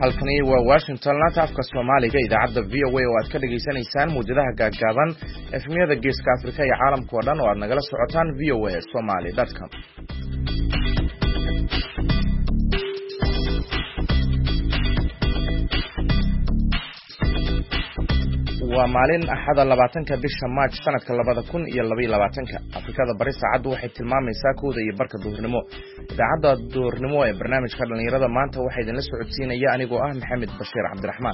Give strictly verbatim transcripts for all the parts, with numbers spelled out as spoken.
halkani waa Washington laanta afka Soomaaliga idaacadda V O A oo aad ka dhageysanaysaan muujadaha gaagaaban efmiyada Geeska Afrika iyo caalamka oo dhan oo aad nagala socotaan v o a somali dot com. waa maalin axada labaatanka bisha March sanadka labada kun iyo laba iyo labaatanka. Afrikada bari saacadu waxay tilmaamaysaa kooda iyo barka duhurnimo. Idaacadda duhurnimo ee barnaamijka dhalinyarada maanta waxay idin la socodsiinaya anigoo ah Maxamed Bashiir Cabdiraxmaan.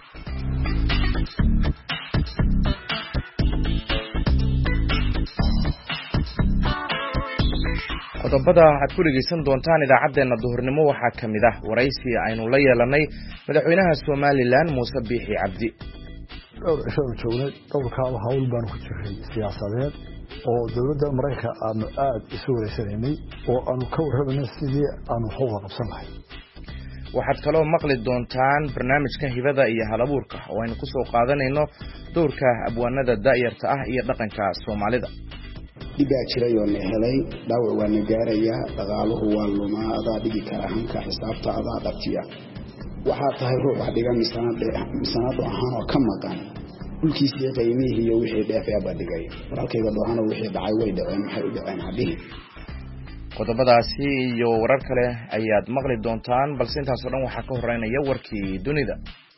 qodobada aad ku dhegeysan doontaan idaacadeena duhurnimo waxaa kamid ah waraysi aynu la yeelanay madaxweynaha Somaliland Muuse Biixi Cabdi. dhowr cisho joognay dhowrkaaba hawl baan ku jiray siyaasadeed oo dawladda Mareykanka aanu aad isu wareysanaynay oo aanu ka warramayna sidii aanu hawada qabsan lahayn. waxaad kaloo maqli doontaan barnaamijka hibada iyo halabuurka oo aynu ku soo qaadanayno doorka abwaanada daayarta ah iyo dhaqanka Soomaalida. dibaa jiray oo la helay dhaawac waa na gaarayaa dhaqaaluhu waa lumaa adaa dhigi kara hanka xisaabta adaa dhabtiya waxaa tahay ruux wax dhigan misanado ahaan oo ka maqan dhulkiisii qiimihii iyo wixii dheefay baa dhigay walaalkayga doohana wixii dhacay way dhaceen maxay u dhaceen hadii qodobadaasi iyo warar kale ayaad maqli doontaan balse intaas oo dhan waxaa ka horeynaya warkii dunida.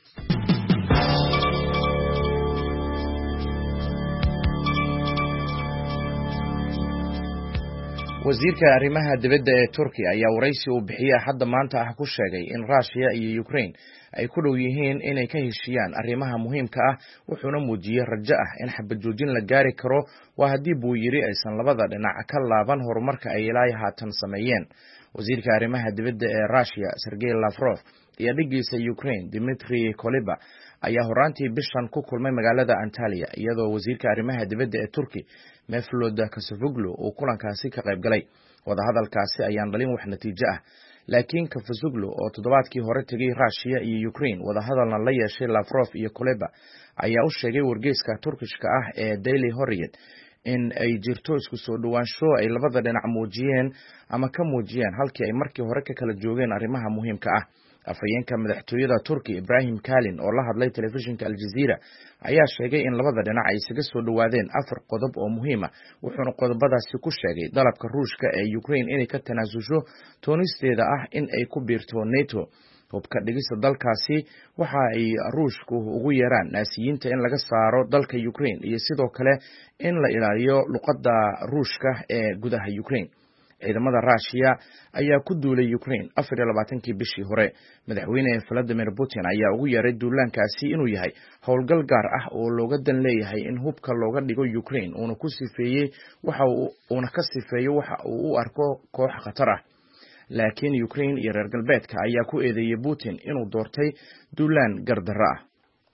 wasiirka arrimaha dibadda ee Turkiga ayaa waraysi uu bixiyay hadda maanta ah ku sheegay in Russia iyo Ukraine ay ku dhow yihiin inay ka heshiiyaan arrimaha muhiimka ah wuxuuna muujiyay rajo ah in xabad joojin la gaari karo waa haddii buu yiri aysan labada dhinac ka laaban horumarka ay ilaa haatan sameeyeen. wasiirka arrimaha dibadda ee Russia Sergey Lavrov iyo dhigiisa Ukraine Dmitry Kuleba ayaa horaantii bishan ku kulmay magaalada Antalya iyadoo wasiirka arrimaha dibadda ee Turkiga Mevlut Cavusoglu uu kulankaasi ka qayb galay. wadahadalkaasi ayaan dhalin wax natiijo ah laakiin Cavusoglu oo toddobaadkii hore tagay Russia iyo Ukraine wadahadalna la yeeshay Lavrov iyo Kuleba ayaa u sheegay wargeyska Turkishka ah ee Daily Hurriyet in ay jirto isku soo dhawaansho ay labada dhinac muujiyeen ama ka muujiyeen halkii ay markii hore ka kala joogeen arrimaha muhiimka ah. afhayeenka madaxtooyada Turkiga Ibrahim Kalin oo la hadlay telefishinka Al Jazeera ayaa sheegay in labada dhinac ay isaga soo dhawaadeen afar qodob oo muhiim ah wuxuuna qodobadaasi ku sheegay dalabka Ruushka ee Ukraine inay ka tanaasusho toonisteeda ah in ay ku biirto NATO. hubka dhigista dalkaasi waxa ay Ruushku ugu yeeraan naasiyiinta in laga saaro dalka Ukraine iyo sidoo kale in la ilaaliyo luqadda Ruushka ee gudaha Ukraine. ciidamada Russia ayaa ku duulay Ukraine afar iyo labaatankii bishii hore. madaxweyne Vladimir Putin ayaa ugu yeeray duulaankaasi inuu yahay howlgal gaar ah oo looga dan leeyahay in hubka looga dhigo Ukraine uuna ku sifeeyay waxa uu una ka sifeeyo waxa uu u arko koox khatar ah. laakiin Ukraine iyo reer galbeedka ayaa ku eedeeyay Putin inuu doortay duulaan gardarro ah.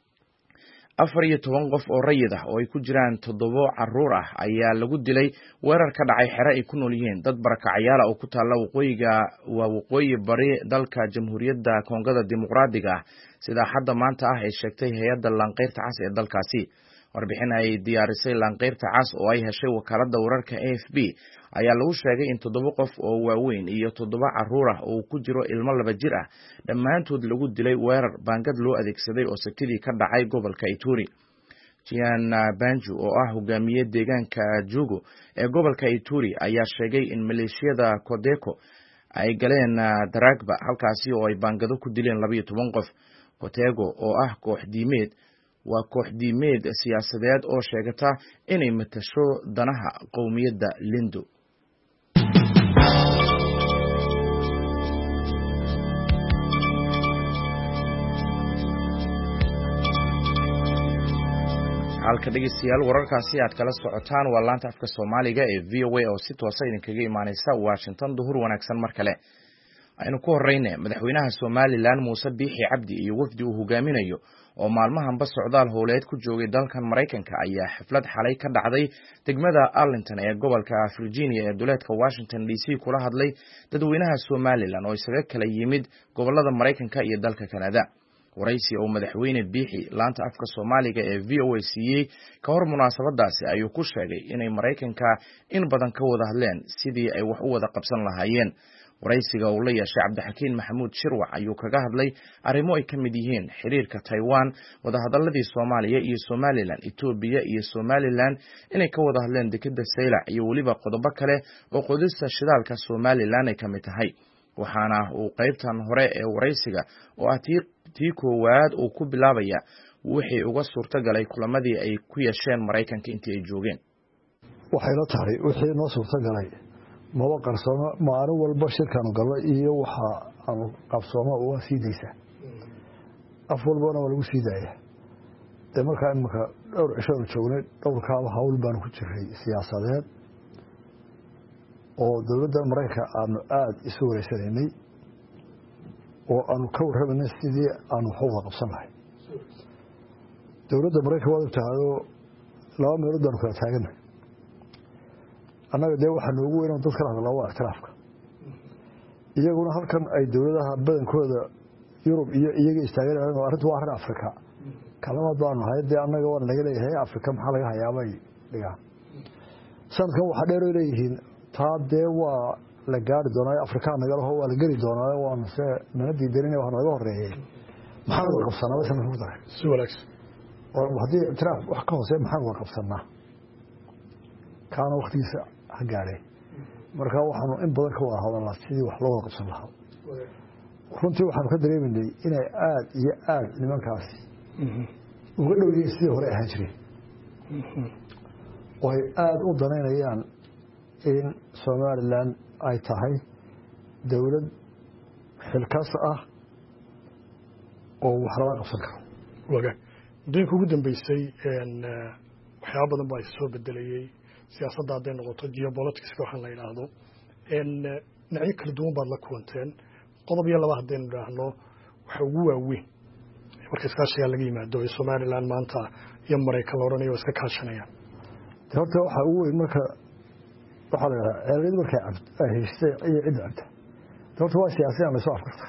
afar iyo toban qof oo rayid ah oo ay ku jiraan toddoba carruur ah ayaa lagu dilay weerar ka dhacay xero ay ku nool yihiin dad barakacayaal ah oo ku taala waqooyiga waa waqooyi bari dalka Jamhuuriyadda Koongada Dimuqraadiga ah sida hadda maanta ah ay sheegtay hay'adda Lanqeyrta Cas ee dalkaasi. warbixin ay diyaarisay Lanqeyrta Cas oo ay heshay wakaaladda wararka A F P ayaa lagu sheegay in toddoba qof oo waaweyn iyo toddoba carruur ah oo ku jiro ilmo laba jir ah dhammaantood lagu dilay weerar baangad loo adeegsaday oo sabtidii ka dhacay gobolka Ituri. Jian Banju oo ah hogaamiye deegaanka Jugu ee gobolka Ituri ayaa sheegay in maleeshiyada Codeco ay galeen Daragba halkaasi oo ay baangado ku dileen laba iyo toban qof. Codeco oo ah koox diimeed waa koox diimeed siyaasadeed oo sheegata inay matasho danaha qowmiyadda Lindo. halka dhegeystayaal wararkaasi aad kala socotaan waa laanta afka Soomaaliga ee V O A oo si toos ah idinkaga imaanaysa Washington. duhur wanaagsan mar kale. aynu ku horeynay madaxweynaha Somaliland Muuse Biixi Cabdi iyo wafdi uu hogaaminayo oo maalmahanba socdaal howleed ku joogay dalkan Mareykanka ayaa xaflad xalay ka dhacday degmada Arlington ee gobolka Virginia ee duleedka Washington D C kula hadlay dadweynaha Somaliland oo isaga kala yimid gobolada Mareykanka iyo dalka Canada. waraysi oo madaxweyne Biixi laanta afka Soomaaliga ee V O A siiyay ka hor munaasabadaasi ayuu ku sheegay inay Mareykanka in badan ka wada hadleen sidii ay wax u wada qabsan lahaayeen. waraysiga uu la yeeshay cabdixakiin maxamuud shirwac ayuu kaga hadlay arrimo ay ka mid yihiin xiriirka Taiwan, wadahadaladii Soomaaliya iyo Somaliland, Ethiopia iyo Somaliland inay ka wada hadleen dekedda Saylac iyo weliba qodobo kale oo qodista shidaalka Somaliland ay ka mid tahay. waxaana uu qaybtan hore ee waraysiga oo ah tii koowaad uu ku bilaabaya wixii uga suurta galay kulamadii ay ku yeesheen Mareykanka intii ay joogeen. waxay la tahay wixii noo suurta galay maba qarsoomo maalin walba shirkan galay iyo waxa aan qabsoomo oo siidaysa af walbana waa lagu siidayaa ee markaa imika dhowr cisho joognay dhowr kaaba hawl baan ku jiray siyaasadeed oo dawladda Mareykanka aanu aad isu wareysanaynay oo aanu ka warrabanay sidii aanu xooga qabsan lahayn. dawladda Mareykanka waa tahay laba meelood baan kala taaganahay. annaga dee waxaa noogu weyn oo dadka la hadlaa waa ictiraafka. iyaguna halkan ay dawladaha badankooda Yurub iyo iyaga istaaganayaan oo arrintu waa arrin Afrika. kalamaad baanu nahay dee annaga waan laga leeyahay Afrika maxaa laga hayaabay dhigaan. sanadkan waxaa dheer leeyihiin taa dee waa la gaari doonaa Afrika naga laho waa la geli doonaa waan se manadii darinay wax naga horeeyay maxaa laga qabsanaa waxa lagu daray si wanaagsan oo hadii ictiraaf wax ka hoose maxaa laga qabsanaa kaana waqtiisa ha gaaray marka waxaanu in badan ka wada hadalnaa sidii wax loo qabsan lahaa runtii waxaanu ka dareeminay inay aad iyo aad nimankaasi uga dhow yihiin sidii hore ahaan jiray oo ay aad u danaynayaan in Somaliland ay tahay dawlad xilkas ah oo wax laga qabsan karo. waga deynku ugu dambeysay een waxyaabo badan baa soo bedelayay siyaasadda hadday noqoto geopolitics waxaan la yiraahdo een dhinacyo kala duwan baad la kulanteen qodob iyo laba haddaynu idhaahno waxa ugu waaweyn marka iskaashiga laga yimaado ee Somaliland maanta iyo Mareykan la oranayo iska kaashanayaan. horta waxa ugu weyn marka waxa la yiraahdaa eedada markay ay haystay iyo cid cabta horta waa siyaasiyan la soo afkarta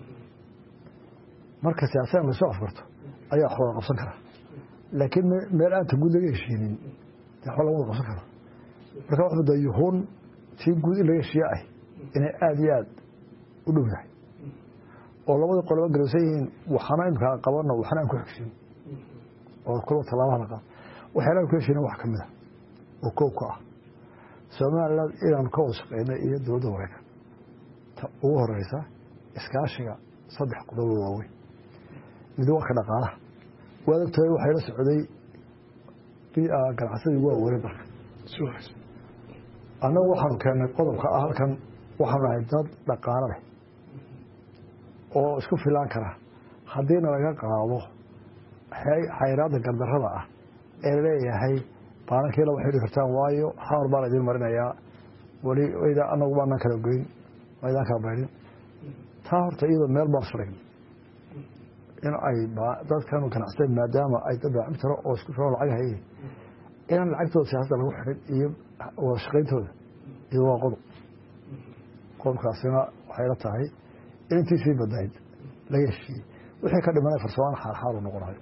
marka siyaasiyan la soo afkarto ayaa xoolo qabsan kara laakiin meel aan guud laga heshiinin xoolo wada qabsan kara marka waxa uu yuhun tii guud laga heshiiyay inay aad iyo aad u dhow yahay oo labada qoloba garowsayeen waxana imka qabanno waxana ku xigsin oo kula talaabo la qaa waxaan ku heshiinay wax kamid ah oo koobka ah Somaliland inaan ka wada shaqeynay iyo dawladda Mareykanka ta ugu horeysa iskaashiga saddex qodob waaweyn mid waa ka dhaqaalaha wadaagtay waxay la socday bi ganacsiga waa weerar dalka suuqas anagu waxaan keenay qodobka ah halkan waxaan ahay dad dhaqaale leh oo isku filaan kara haddii laga qaado xayiraadda gardarrada ah ee leeyahay baankii la waxay kartaan waayo xawr baa idin marinayaa wali ida anagu baan kala goyn waydan ka baarin taa horta iyada meel baan furay in ay dadkan ganacsiga maadaama ay dad baaxintaro oo isku soo lacag hayay in lacagtooda siyaasada lagu xiray iyo wada shaqayntooda iyo waa qodob qodobkaasina waxay la tahay intii si badayd laga heshiiyey wixii ka dhimanay farsamaan xaal xaal u noqonayo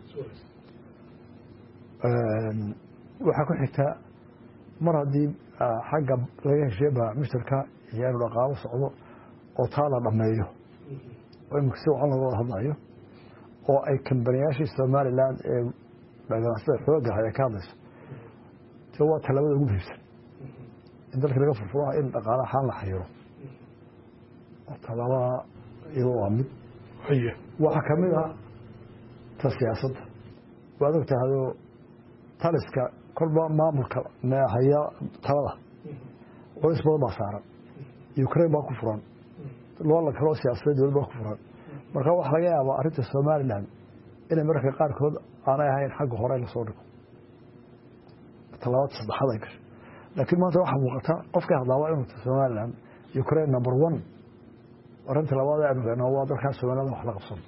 waxa ku xigta mar haddii xagga laga heshiiyey baa mushtarka iyo dhaqaale socdo oo taa la dhameeyo oo imika si wacan looga hadlayo oo ay kambaniyyaasha Somaliland ee ganacsiga xoogga ah ay ka hadlayso tii waa talaabada ugu muhiimsan in dalka laga furfuro in dhaqaale xal la xayiro talaabada iyo waa mid haye waxa kamid ah ta siyaasadda waad ogtahay taliska kolba maamulka ma haya talada oo isbada baa saaran Ukraine baa ku furan loola kala siyaasadeed baa ku furan marka waxa laga yaabaa arrinta Somaliland inay marka qaar kood aanay ahayn xag hore la soo dhigo talaabada saddexaad ay gashay laakiin maanta waxa muuqata qofka hadlaa inuu Somaliland Ukraine number one arrinta labaad ee aan waa dalka Somaliland wax la qabsan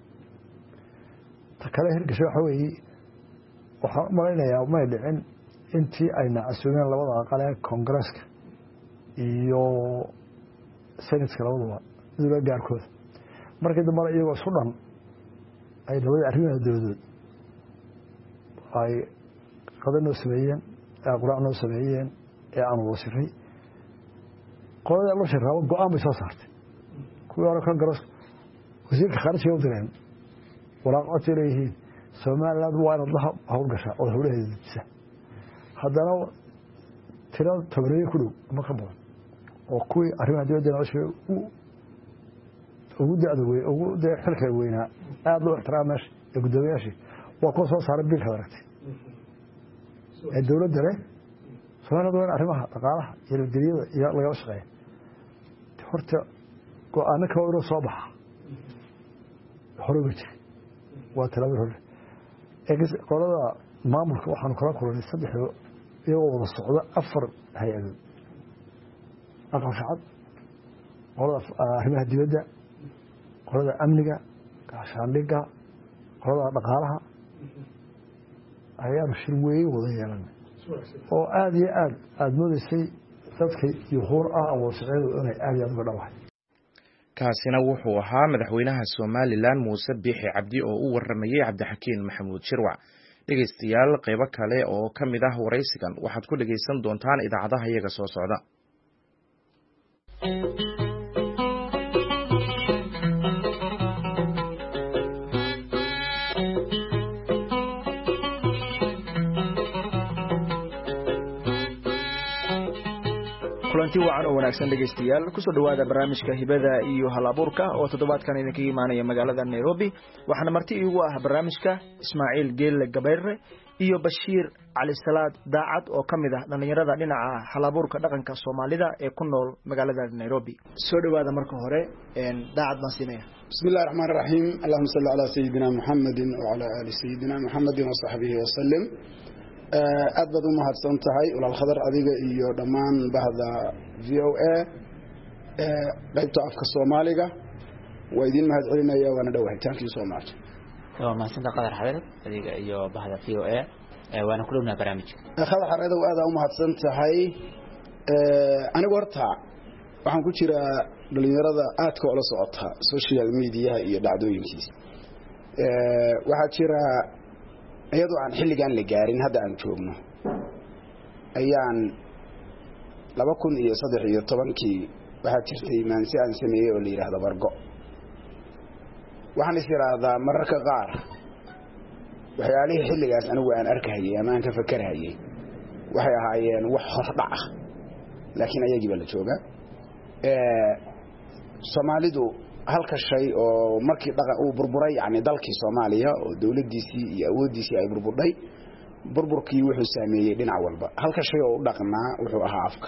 ta kale hirgasho waxa weeye waxaan maraynayaa ma dhicin intii ayna asuumeen labada aqal ee Congress-ka iyo Senate-ka labadaba dowladda gaarkooda markii dambe iyagoo isku dhan ay dowladda arrimaha dowladda ay qadan oo sameeyeen ee quraan oo sameeyeen ee aan wasiiray qolada loo shaqeeyo go'aan bay soo saartay kuwii hore Congress wasiirka kharashka u direen walaaq cod leeyihiin Soomaaliland waa inay dhaha hawl gashaa oo hawlaheeda haddana tirada tabriir ku dhow ma ka badan oo kuwii arrimaha dibadda nolosha u ugu da'da weey ugu da'da xilka weynaa aad loo ixtiraamash ee gudoomiyaasha waa ku soo saaray bil hadartay ee dawladda leh Soomaaliland waa arrimaha dhaqaalaha iyo nabadgelyada iyo laga shaqeeyo horta go'aano ka hor soo baxa hore wajh waa talaabo hore ee qolada maamulka waxaan kala kulannay saddex iyagoo wada socda afar hay'adood aqal shacab qolada arrimaha dibadda qolada amniga gaashaandhigga qolada dhaqaalaha ayaa shir weyn wada yeelanay oo aad iyo aad aad moodaysay dadka iyo hor ah oo shaqeeyo inay aad iyo aad uga dhawahay kaasina wuxuu ahaa madaxweynaha Soomaaliland Muuse Biixi Cabdi oo u waramayay Cabdixakiin Maxamuud Shirwac dhageystayaal qaybo kale oo kamid ah waraysigan waxaad ku dhageysan doontaan idaacadaha iyaga soo socda. kulanti wacan oo wanaagsan dhageystayaal ku soo dhawaada barnaamijka hibada iyo hal-abuurka oo toddobaadkan idinka imaanaya magaalada Nairobi waxaana marti iigu ah barnaamijka Ismaaciil Geelle Gabayre iyo Bashiir Cali Salaad Daacad oo kamid ah dhalinyarada dhinaca hal-abuurka dhaqanka Soomaalida ee ku nool magaalada Nairobi soo dhawaada marka hore een Daacad baan siinaya bismillaahir rahmaanir rahiim allahumma salli ala sayyidina muhammadin wa ala ali sayyidina muhammadin wa sahbihi wa sallam aad baad u mahadsan tahay walaal khadar adiga iyo dhammaan bahda V O A ee qaybta afka Soomaaliga waa idin mahad celinaya waana dhawahay thank you so much waa mahadsan qadar xadir adiga iyo bahda V O A ee waana ku dhowna barnaamijka khadar xareeda aad u mahadsan tahay ee anigu horta waxaan ku jira dhalinyarada aadka oo la socota social media iyo dhacdooyinkiisa ee waxa jira iyadoo aan xilligan la gaarin hadda aan joogno ayaan laba kun iyo saddex iyo tobankii waxa jirtay maansi aan sameeyay oo la yiraahdo bargo waxaan isiraahdaa mararka qaar waxyaalihii xilligaas anigu aan arkayay ama aan ka fakarayay waxay ahaayeen wax hordhac ah laakiin ayagiiba la jooga ee Soomaalidu halka shay oo markii dhaqan uu burburay yani dalkii Soomaaliya oo dawladdiisii iyo awoodiisii ay burburday burburkii wuxuu saameeyay dhinac walba halka shay oo u dhaqnaa wuxuu ahaa afka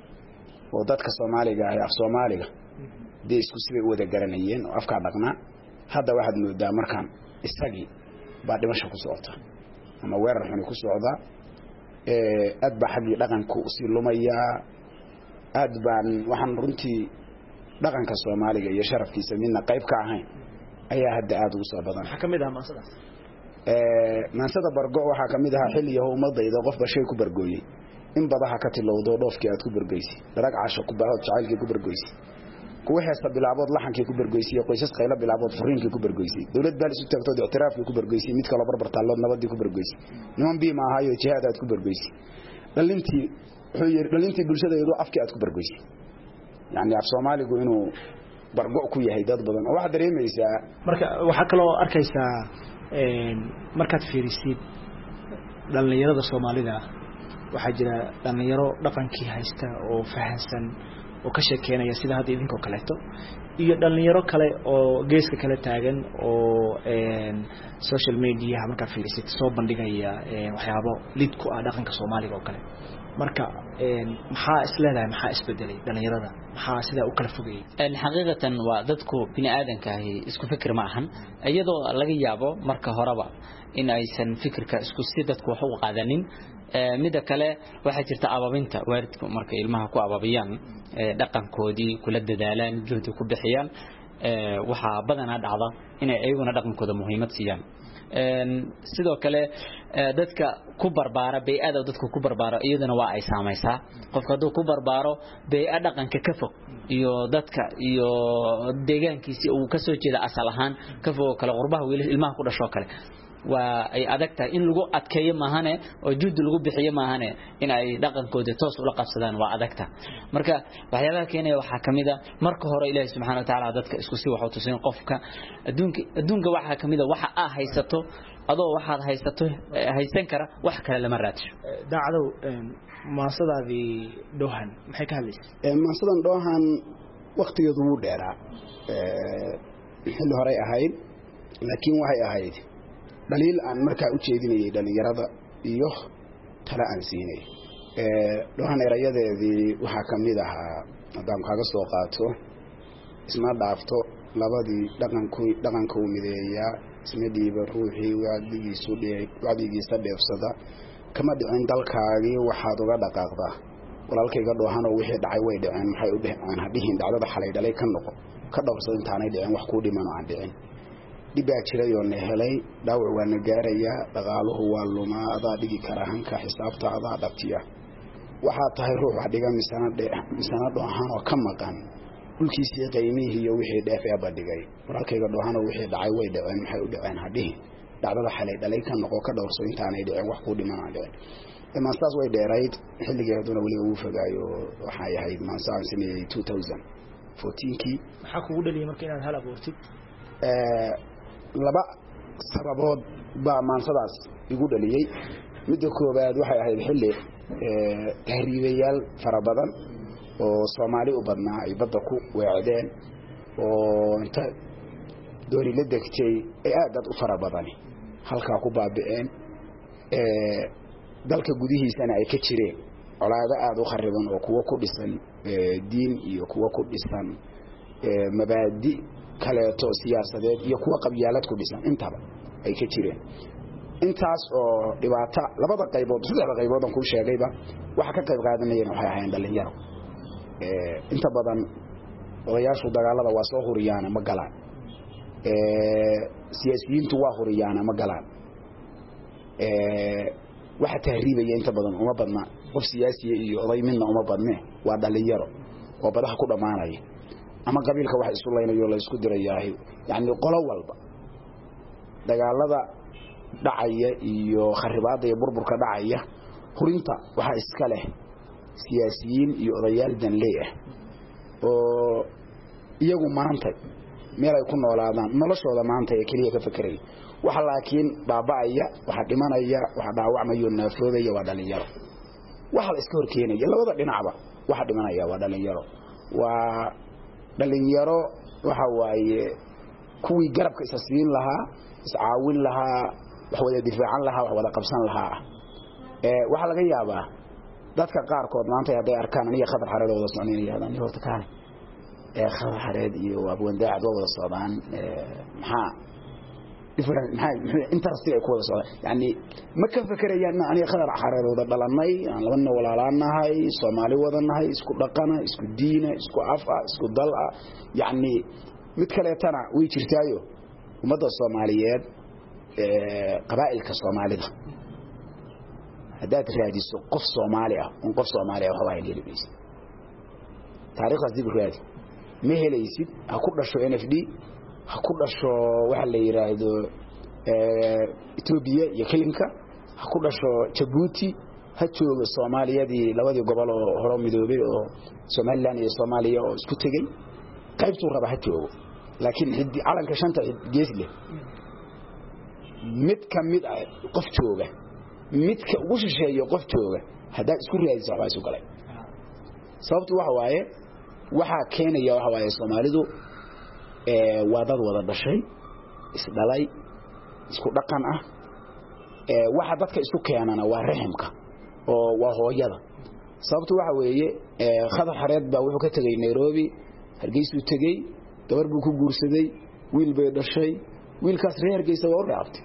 oo dadka Soomaaliga ah af Soomaaliga day isku sibay wada garanayeen oo afka dhaqnaa hadda waxaad moodaa markaan isagii baa dhimasho ku socota ama weerar xun ku socda ee aad baa xagii dhaqanku si lumaya aad baan waxaan runtii dhaqanka Soomaaliga iyo sharafkiisa midna qayb ka ahayn ayaa hadda aad ugu soo badan waxa kamid ah maasada ee maasada bargo waxa kamid ah xilliga ummadayda qof bashay ku bargooyay in badaha ka tilowdo dhoofkii aad ku bargooysay darag caasho ku baahad jacaylkii ku bargooysay kuwa heesta bilaabood laxankii ku bargooysay qoysas qayla bilaabood furiinkii ku bargooysay dawlad baa isu taagtay ictiraafkii ku bargooysay mid kale barbar taalood nabadii ku bargooysay niman biima ahayo jihaad aad ku bargooysay dhalintii wuxuu yiri dhalintii bulshadeedu afkii aad ku bargooysay يعني af Soomaaligu inuu bargo ku yahay dad badan oo waxa dareemaysa marka waxa kale oo arkaysa een markaad fiirisid dhalinyarada Soomaalida waxa jira dhalinyaro dhaqankii haysta oo fahansan oo ka sheekeynaya sida hadda idinkoo kaleeto iyo dhalinyaro kale oo geeska kale taagan oo een social media markaad fiirisid soo bandhigaya een waxyaabo lid ku ah dhaqanka Soomaaliga oo kale marka een maxaa isleedahay maxaa isbedelay dhalinyarada maxaa sida u kala fogay een xaqiiqatan waa dadku bini aadanka ah isku fikir ma ahan iyadoo laga yaabo marka horeba in aysan fikirka isku si dadku wax u qaadanin ee mid kale waxa jirta ababinta waalidku marka ilmaha ku ababiyaan dhaqankoodii kula dadaalaan juhdi ku bixiyaan ee waxa badanaa dhacda in ay ayaguna dhaqankooda muhiimad siiyaan een sidoo kale dadka ku barbaara bay'ada dadku ku barbaaro iyadana waa ay saamaysaa qofka haduu ku barbaaro bay'ad dhaqanka ka fog iyo dadka iyo deegaankiisa uu ka soo jeeda asal ahaan ka fog kala qurbaha wiil ilmaha ku dhasho kale waa ay adagtahay in lagu adkeeyo maahane oo juhdi lagu bixiyo maahane in ay dhaqankooda toos ula qabsadaan waa adagta marka waxyaabaha keenaya waxa kamida marka hore Ilaahay subhanahu wa ta'ala dadka isku si waxa uu tusay qofka adduunka adduunka waxa kamida waxa ah haysato adoo waxaad haysato haysan kara wax kale lama raadsho daacadow maasadaadii doohan maxay ka hadlaysay ee maasadan doohan waqtigeedu wuu dheeraa ee xilli hore ahayd laakiin waxay ahayd daliil aan markaa u jeedinayay dhalinyarada iyo tala aan siinay ee doohan erayadeedii waxa kamid ahaa hadaan kaaga soo qaato isma dhaafto labadii dhaqanku dhaqanka u mideeyaa isma dhiiba ruuxii wadigiisu dheey wadigiisa dheefsada kama dhicin dalkaagii waxaad uga dhaqaaqdaa walaalkayga doohan oo wixii dhacay way dhaceen maxay u dhaceen hadhiin dhacdada xalay dhalay ka noqo ka dhowrsan intaanay dhicin wax ku dhiman aan dhicin dibaa jiray oo na helay dhaawac waa na gaaraya dhaqaaluhu waa lumaa adaa dhigi kara hanka xisaabta adaa dhabtiya waxaa tahay ruux wax dhiga misanade misanado ahaan oo ka maqan dhulkiisii qiimihii iyo wixii dheef ee badhigay walaalkayga doohan oo wixii dhacay way dhaceen maxay u dhaceen hadhiin dhacdada xalay dhalay ka noqo ka dhowrsan intaanay dhicin wax ku dhiman aan dhicin maastaas way dheerayd xilligeeduna weli ugu fogaayo waxay ahayd maastaan sameeyay two thousand fourteen kii waxa kugu dhaliyay markii inaad hal abuurtid ee laba sababood baa maansadaas igu dhaliyay midda koobaad waxay ahayd xilli ee tahriibayaal fara badan oo Soomaali u badnaa ay badda ku weecdeen oo inta doori la degtay ay aad u fara badan halka ku baaba'een ee dalka gudihiisana ay ka jireen colaado aad u khariban oo kuwa ku dhisan diin iyo kuwa ku dhisan mabaadi kaleeto siyaasadeed iyo kuwa qabyaalad ku dhisan intaba ay ka jireen intaas oo dhibaato labada qaybood saddex qaybood aan ku sheegayba waxa ka qayb qaadanayeen waxay ahaayeen dhalinyaro ee inta badan odayaashu dagaalada waa soo huriyaan ma galaan ee siyaasiyiintu waa huriyaan ma galaan ee waxa tahriibaya inta badan uma badna qof siyaasi iyo oday midna uma badne waa dhalinyaro oo badaha ku dhamaanaya ama qabiilka wax isu leynayo la isku dirayahay yaani qolo walba dagaalada dhacaya iyo kharibaada iyo burburka dhacaya hurinta waxa iska leh siyaasiyiin iyo odayaal danley ah oo iyagu maanta meel ay ku noolaadaan noloshooda maanta ay kaliya ka fakareen waxa laakiin baaba'aya waxa dhimanaya waxa dhaawacmayo naafoodaya waa dhalinyaro waxa la iska horkeenaya labada dhinacba waxa dhimanaya waa dhalinyaro waa dhalinyaro waxa waaye kuwii garabka isa siin lahaa iscaawin lahaa wax wada difaacan lahaa wax wada qabsan lahaa ee waxa laga yaabaa dadka qaar kood maanta ay arkaan aniga khadar xareedooda socneenayaan iyo horta kaan ee khadar xareed iyo abwan daacad wada socdaan maxaa different maxaa interest ay ku wada socdaan yani ma ka fakarayaan aniga khadar xareedooda dhalanay aan labana walaalaanahay Soomaali wadanahay isku dhaqana isku diina isku afa isku dal ah yani mid kale tana way jirtaayo umada Soomaaliyeed ee qabaa'ilka Soomaalida hadaad raadiso qof Soomaali ah oo qof Soomaali ah waxa ay leeyihiin taariikhda dib u raadi ma helaysid ha ku dhasho N F D ha ku dhasho waxa la yiraahdo ee Ethiopia iyo Kelinka ha ku dhasho Djibouti ha joogo Soomaaliyadii labadii gobol oo hore midoobay oo Somaliland iyo Soomaaliya oo isku tagay qaybtu raba ha joogo laakiin hidii calanka shanta gees leh mid kamid ah qof jooga midka ugu shisheeyo qof jooga hadaa isku raadis waxa isu galay sababtu waxa waaye waxa keenaya waxa waaye Soomaalidu ee wadad wada dhashay isdalay isku dhaqan ah ee waxa dadka isku keenana waa raximka oo waa hooyada sababtu waxa weeye ee khadar xareed baa wuxuu ka tagay Nairobi hargeysa tagay gabar buu ku guursaday wiil bay dhashay wiilkaas reer hargeysa waa u dhaabtay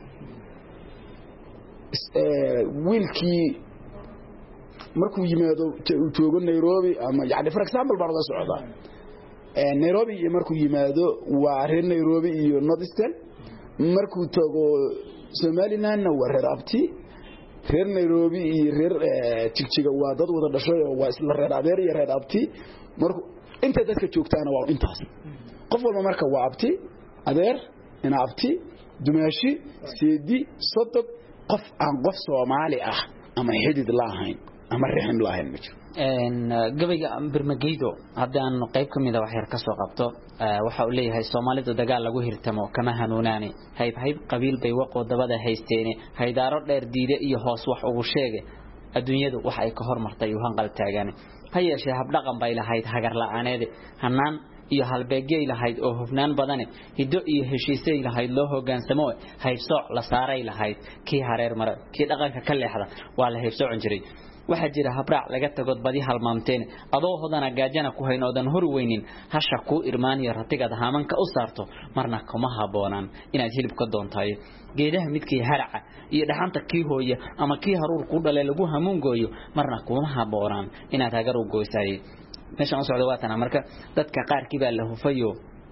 wiilkii markuu yimaado joogo Nairobi ama yaani for example baa laga socdaa ee Nairobi iyo markuu yimaado waa reer Nairobi iyo Northeastern markuu tago Somaliland waa reer abti reer Nairobi iyo reer Jigjiga waa dad wada dhashay oo waa isla reer adeer iyo reer abti markuu inta dadka joogtaana waa intaas qof walba marka waa abti adeer ina abti dumaashi seedi sodog qof aan qof Soomaali ah ama xidid laahayn ama rixin laahayn ma jiro een gabayga birmageydo hadaan qayb kamid ah wax yar ka soo qabto waxa uu leeyahay Soomaalidu dagaal lagu hirtamo kama hanuunaani hayb hayb qabiil bay waqoodabada haysteen haydaaro dheer diide iyo hoos wax ugu sheegay adduunyadu wax ay ka hormartay oo hanqal taagan hayeeshee hab dhaqan bay lahayd hagar la'aaneed hanaan iyo halbeegay lahayd oo hufnaan badan hiddo iyo heshiisay lahayd loo hogaansamo haybsooc la saaray lahayd kii hareer mara kii dhaqanka ka leexda waa la haybsoocin jiray waxa jira habraac laga tago badi halmaamteen adoo hodana gaajana ku haynoodan hor weynin hasha ku irmaaniyo ratiga haamanka u saarto marna kuma haboonaan inaad hilib ka doontaay geedaha midkii haraca iyo dhaxanta kii hooya ama kii haruur ku dhalay lagu hamuun gooyo marna kuma haboonaan inaad hagar u gooysay meesha aan socdo waatan marka dadka qaarkii baa la hufayo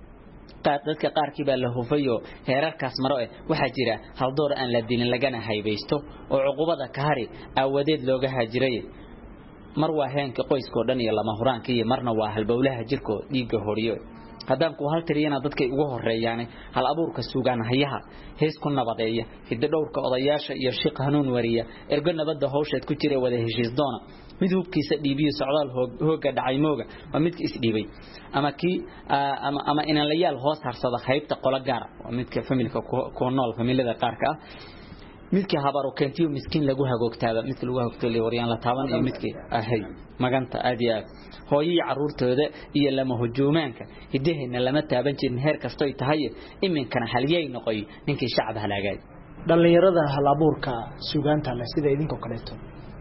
qaar dadka qaarkii baa la hufayo heerarkaas maro eh waxa jira hal door aan la dilin lagana haybeysto oo cuqubada ka hari awadeed looga hajiray mar waa heenka qoyskoo dhan iyo lama huraanka iyo marna waa halbowlaha jirko dhiiga horiyo hadaan ku hal tiriyana dadka ugu horeeyaan hal abuurka suugaan hayaha hees ku nabadeeya hidda dhowrka odayaasha iyo shiq hanuun wariya ergo nabada hawsheed ku jiray wada heshiis doona mid hubkiisa dhiibiyo socdaal hooga dhacay mooga waa midka is dhiibay ama ki ama ama inaan la yaal hoos harsada qaybta qola gaar waa midka familka ku nool familada qaarka ah midka habaru keentiyo miskiin lagu hagoogtaaba midka lagu hagoogtay wariyaan la taaban iyo midkii ahay maganta aadiya hooyii caruurtooda iyo lama hujuumaanka hidaheena lama taaban jirin heer kasto ay tahay iminkana haliyay noqoy ninkii shacab halaagay dhalinyarada hal abuurka suugaanta la sida idinka kaleeto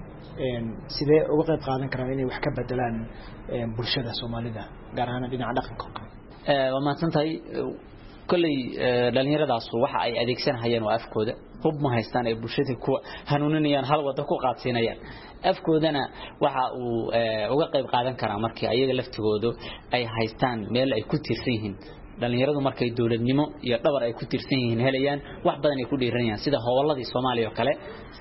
een sidee uga qayb qaadan karaan inay wax ka bedelaan bulshada Soomaalida gaar ahaan dhinaca dhaqanka ee waa maantay kulli dhalinyaradaas waxa ay adeegsanayaan waa afkooda hub ma haystaan ay bulshada ku hanuuninayaan hal wada ku qaadsinayaan afkoodana waxa uu uga qayb qaadan karaa markii ayaga laftigoodu ay haystaan meel ay ku tirsan yihiin dhalinyaradu markay dawladnimo iyo dhabar ay ku tirsan yihiin helayaan wax badan ay ku dhiiranayaan sida hawladii Soomaaliya oo kale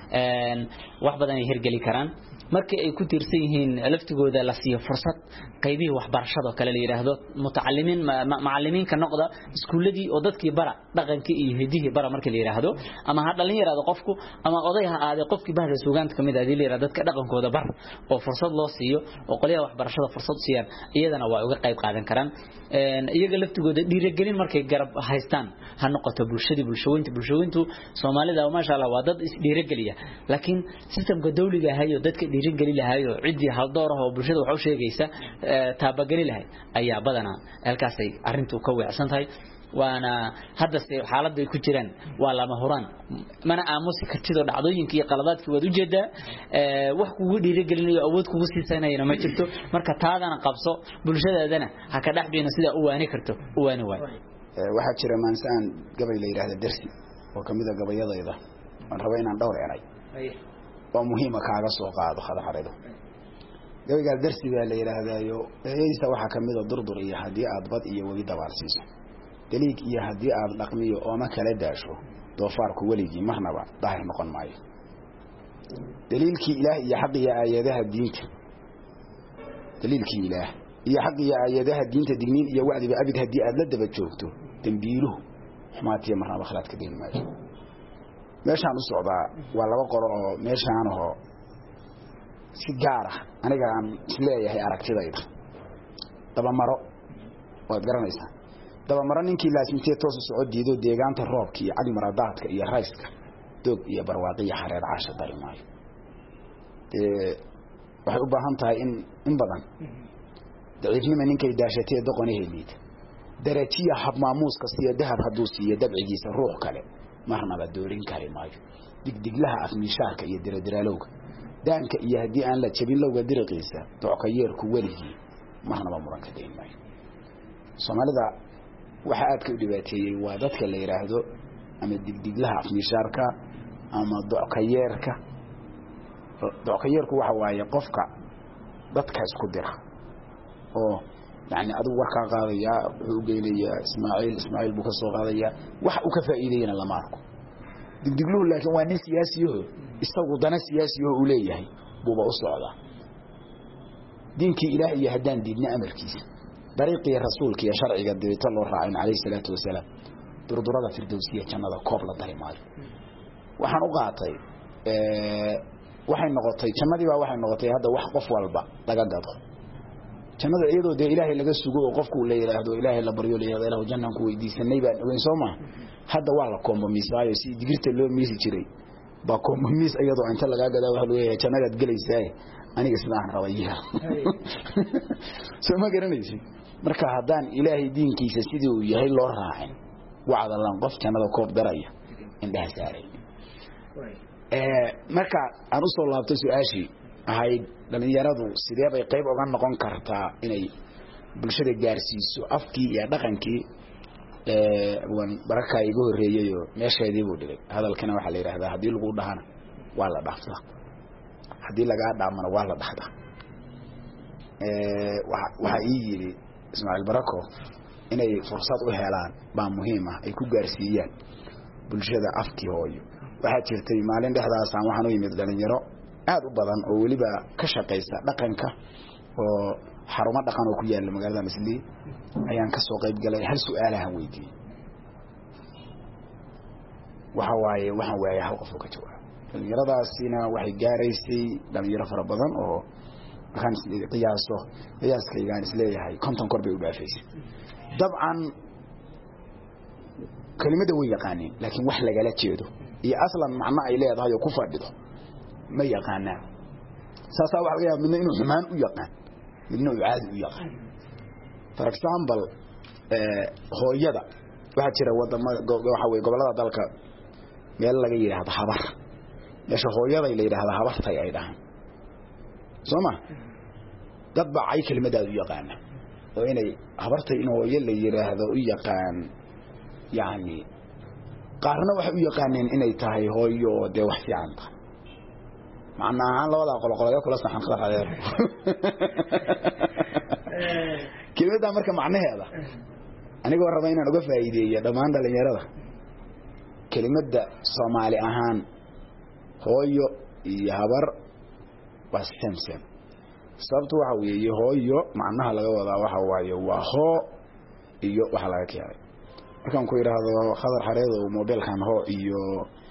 een wax badan ay hirgeli karaan markii ay ku tirsan yihiin laftigooda la siiyo fursad qaybihi waxbarashada kale la yiraahdo mutacallimiin macallimiinka noqda iskuuladii oo dadkii bara dhaqankii iyo hidihii bara markii la yiraahdo ama ha dhalinyarada qofku ama odayha aad qofkii bahda suugaanta kamid ah la yiraahdo dadka dhaqankooda bar oo fursad loo siiyo oo qoliyaha waxbarashada fursad siiyaan iyadana waa uga qayb qaadan karaan een iyaga laftigooda dhiirigelin markay garab haystaan ha noqoto bulshadii bulshooyinta bulshooyintu Soomaalida oo ma sha Allah waa dad is dhiirigeliya laakiin systemka dawliga ah iyo dadka dhiirigeli lahayo cidii hal door ah oo bulshada wax u sheegaysa taabageli lahay ayaa badana halkaas ay arintu ka weecsan tahay waana hadda xaaladda ay ku jiraan waa lama huraan mana aamusi kartido dhacdooyinka iyo qaladaadkii wad u jeedaa ee wax kugu dhiirigelinayo awood kugu siisanayna ma jirto marka taadana qabso bulshadaadana ha ka dhaxbiyana sida u waani karto u waani waay waxa jira maansaan gabay la yiraahdo darsi oo kamida gabayadayda aan rabo inaan dhowr eray oo muhiim ah kaaga soo qaado khadaxareedo gabayga darsiga la yiraahdayo eeysa waxa kamida durdur iyo hadii aad bad iyo wadi dabaarsiiso daliig iyo hadii aad dhaqmiyo oo ma kala daasho doofaarku waligi marnaba daahir noqon maayo daliilkii ilaah iyo xaqiya aayadaha diinta daliilkii ilaah iyo xaqiya aayadaha diinta digniin iyo wacdiba abid hadii aad la daba joogto dambiiluhu xumaatiya marnaba khalaad ka deyn maayo meeshaan u socdaa waa laba qoro oo meeshaan oo si gaar ah aniga aan isleeyahay aragtidayda daba maro waad garanaysaa daba maro ninkii laasimtee toos u socod diido deegaanta roobka iyo cali maradaadka iyo rayska doog iyo barwaaqiya xareer caasha darimaayo ee waxay u baahan tahay in in badan daciifnimo ninkay daashatay doqonaheelid darajiya hab maamuuska siya dahab haduu siiyo dabcigiisa ruux kale marnaba doorin kari maayo digdiglaha afmishaarka iyo diradiraalowga daanka iyo hadii aan la jabin lowga diriqiisa docka yeerku waligi marnaba muran ka deyn maayo Soomaalida waxa aad ka dhibaateeyay waa dadka la yiraahdo ama digdiglaha afmishaarka ama docka yeerka docka yeerku waxa waaye qofka dadka isku dira oo يعني أدو وركا قاضية وقيلية إسماعيل إسماعيل بوكا سو قاضية وح وكفائدين الله ماركو دقدقلوه لكن واني سياسيه استوقوا دانا سياسيه أوليه بوبا أصلا هذا دينك إلهي يهدان ديننا أمر كيس طريقي رسولك يا شرعي قد الله الرعين عليه الصلاة والسلام durdurada firdawsiya jannada koob la dari maayo waxaan u qaatay ee waxay noqotay jannadii baa waxay noqotay hadda wax qof walba laga gado jannada iyadoo de ilaahay laga sugo oo qofku leeyahay ilaahay la baryo leeyahay ilaahu jannan ku weydiisanay baan ogeyn Soomaa hadda waa la kombomisaayo si digirta loo miisi jiray ba kombomis iyadoo inta laga gado wax loo yahay jannada galaysaa aniga islaan rabayha soo ma garanaysi marka haddaan ilaahay diinkiisa sidii uu yahay loo raacin wacd Allah qof jannada koob daraya indhaha saaray ee marka aan u soo laabtay su'aashi ahayd dhalinyaradu sidee bay qayb uga noqon kartaa inay bulshada gaarsiiso afkii iyo dhaqankii ee wan baraka igu horeeyay meesheedii buu dhigay hadalkana waxa la yiraahdaa hadii lagu dhahana waa la dhaaftaa hadii laga dhaamana waa la dhaxdaa ee waxa ii yiri Ismaaciil Barako inay fursad u helaan baa muhiim ah ay ku gaarsiiyaan bulshada afkii hooyo waxa jirtay maalin dhexdaas aan waxaan u yimid dhalinyaro aad u badan oo waliba ka shaqeysa dhaqanka oo xarumo dhaqan oo ku yaala magaalada Misli ayaan ka soo qayb galay hal su'aal aan weydiiyay waxa waaye waxa waaye hal qof oo ka jawaab dhalinyaradaasina waxay gaaraysay dhalinyaro fara badan oo waxaan qiyaaso qiyaaskaygaan isleeyahay konton kor bay u dhaafaysay dabcan kelimada way yaqaaneen laakiin wax lagala jeedo iyo aslan macna ay leedahay oo ku fadhido ma yaqaanaan saasa waxa laga yaabaa midna inuu xumaan u yaqaan midna uu caadi u yaqaan for example ee hooyada waxa jira wadamada waxa way gobolada dalka meel laga yiraahdo habar meesha hooyada la yiraahdo habartay ay dhahan Soma dad ba ay kelimada u yaqaan oo inay habartay in hooyo la yiraahdo u yaqaan yaani qaarna waxa u yaqaaneen inay tahay hooyo de wax fiican tahay macnaha labada qolqolayo kala saxan kala xadeer kelimada marka macnaheeda aniga warraba inaan uga faa'iideeyo dhamaan dhalinyarada kelimada Soomaali ahaan hooyo iyo habar was samsam sababtu waxa weeye hooyo macnaha laga wadaa waxa waaye waa hoo iyo waxa laga keenay markaan ku yiraahdo khadar xareedo mobilkan hoo iyo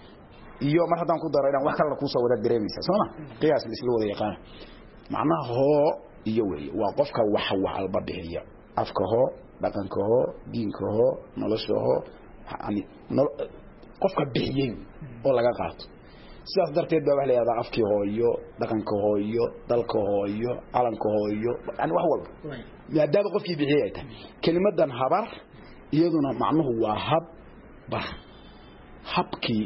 iyo mar haddaan ku daro inaan wax kale ku soo wada dareemaysa sooma qiyaas la isla wada yaqaan macnaha hoo iyo weeye waa qofka wax wax alba bixiya afka hoo dhaqanka hoo diinka hoo nolosha hoo yani qofka bixiyay oo laga qaato sidaas darteed baa wax la yiraahdaa afkii hooyo dhaqanka hooyo dalka hooyo calanka hooyo yani wax walba maadaama qofkii bixiyay ay tahay kelimadan habar iyaduna macnuhu waa hab bar habkii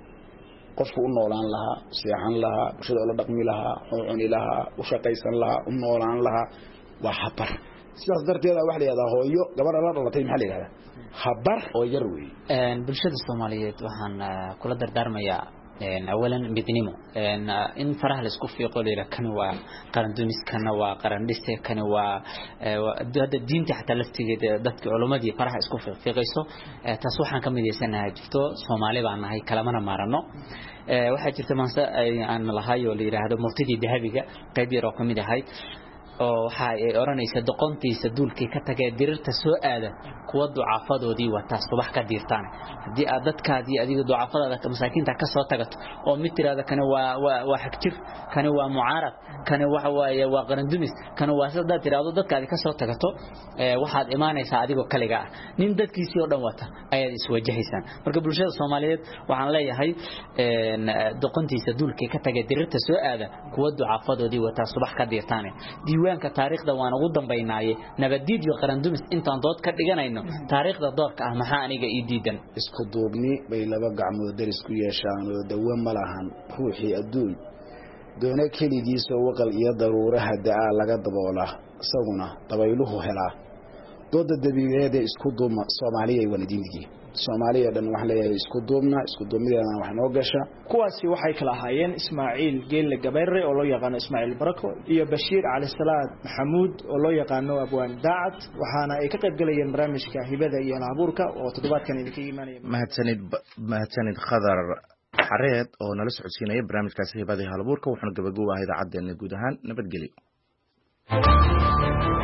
qofku u noolaan lahaa seexan lahaa bulshada la dhaqmi lahaa cuni lahaa u shaqaysan lahaa u noolaan lahaa waa habar sidaas darteed wax la yiraahdaa hooyo gabadha la dhalatay maxaa la yiraahdaa habar oo yar weey een bulshada Soomaaliyeed waxaan kula dardaarmayaa أولاً بدنيمو إن فرح لسكوف يقول لك كانوا قرن دونيس كانوا قرن ديسة كانوا هذا الدين تحت لفتي ضد علماء دي فرح لسكوف في قيسو تصوحا كم دي سنة جفتو سومالي بعنا هاي كلامنا مارنو واحد جرت منسى عن الهاي واللي هذا مرتدي ذهبي قيد رقمي ده هاي oo waxa ay oranaysa doqontiisa duulkii ka tagay dirirta soo aada kuwa ducaafadoodii wata subax ka diirtaan hadii aad dadkaadii adiga ducaafadada ka masaakiinta ka soo tagato oo mid tiraada kana waa waa xigtir kana waa mucaarad kana waxa waaye waa qarandumis kana waa saddex tiraado dadkaadii ka soo tagato waxaad iimaanaysaa adigoo kaliga ah nin dadkiisii oo dhan wata ayaad iswajahaysaan marka bulshada Soomaaliyeed waxaan leeyahay doqontiisa duulkii ka tagay dirirta soo aada kuwa ducaafadoodii wata subax ka diirtaan diiwaanka taariikhda waan ugu dambeynaaye nabadiid iyo qarandumis intaan dood ka dhiganayno taariikhda doorka ah maxaa aniga ii diidan isku duubni bay laba gacmood daris ku yeeshaan oo dawo ma lahan ruuxii adduun doona keligiisa waqal iyo daruuraha daa laga daboolaa isaguna dabayluhu helaa dooda dabiiceeda isku duuma Soomaaliyeed wana diintii Soomaaliya dhan wax leeyahay isku duubna isku duumideena wax noo gasha kuwaasi waxay kala ahaayeen Ismaaciil Geelle Gabayre oo loo yaqaan Ismaaciil Barako iyo Bashiir Cali Salaad Maxamuud oo loo yaqaan Abwaan Daacad waxaana ay ka qayb galayeen barnaamijka hibada iyo hal-abuurka oo toddobaadkan idinka iimaanaya mahadsanid mahadsanid Khadar xareed oo nala socodsiinaya barnaamijkaasi hibada iyo hal-abuurka wuxuuna gabagabo ah idaacaddeena guud ahaan nabadgelyo